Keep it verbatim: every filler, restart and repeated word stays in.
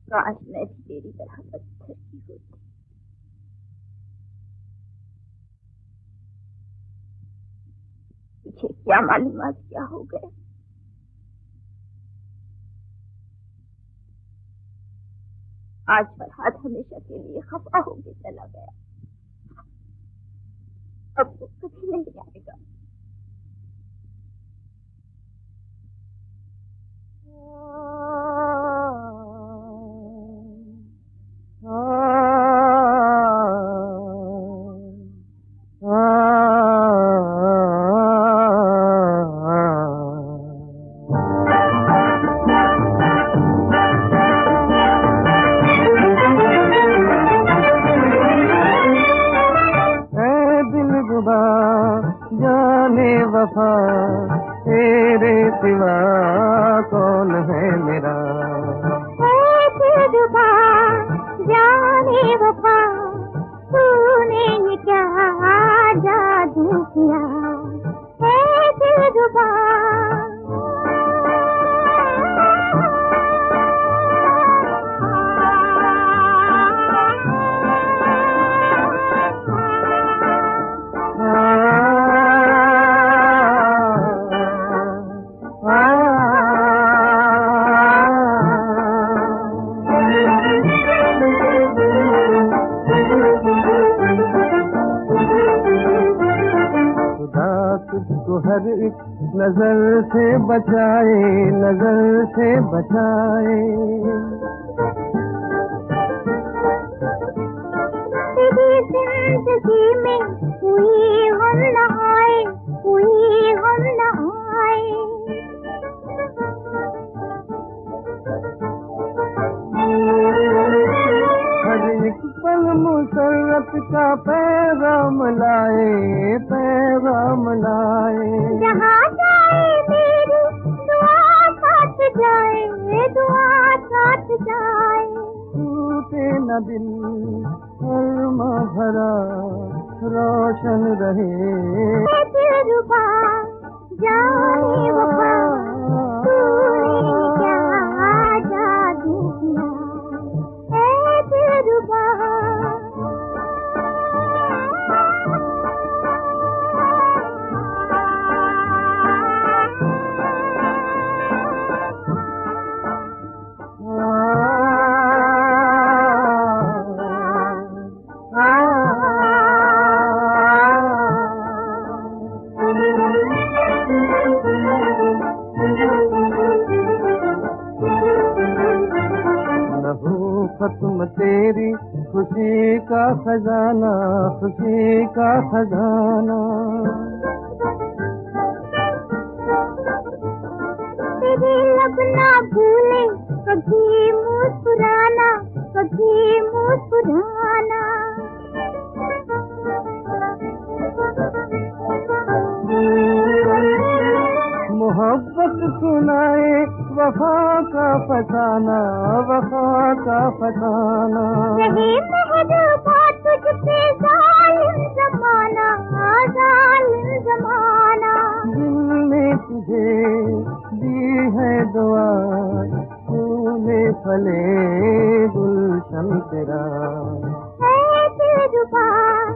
काश मैं भी तेरी तरह पत्थर की होती। तुझे क्या मालूम आज क्या हो गया। आज फरहाद हमेशा के लिए खफा होके चला गया। अब वो कभी नहीं आएगा। जाने वफा तेरे सिवा कौन है मेरा। दिलरुबा जाने वफा तूने ये क्या जादू किया। दिलरुबा तुझको हर एक नजर से बचाए, नजर से बचाए। तेरी जिंदगी में कोई गम न आए, कोई गम न आए। हर एक पल मुसर्रत का पैगाम लाए, पैगाम लाए। जहाँ जाए मेरी दुआ साथ जाए, दुआ साथ जाए। टूटे न दिल अरमा भरा रोशन रहे। दिलरुबा जाने वफा तूने क्या जादू किया। ऐ दिलरुबा खत्म तेरी खुशी का खजाना, खुशी का खजाना। तेरे लब ना भूले कभी मुस्कुराना, कभी मुस्कुराना। मोहब्बत सुनाए वफा का फसाना, वफा का फसाना। रहे महबूबा तुझ पे जालिम जमाना, जालिम जमाना। दिल ने तुझे दी है दुआ, तूने फले गुलशन तेरा। ऐ दिलरुबा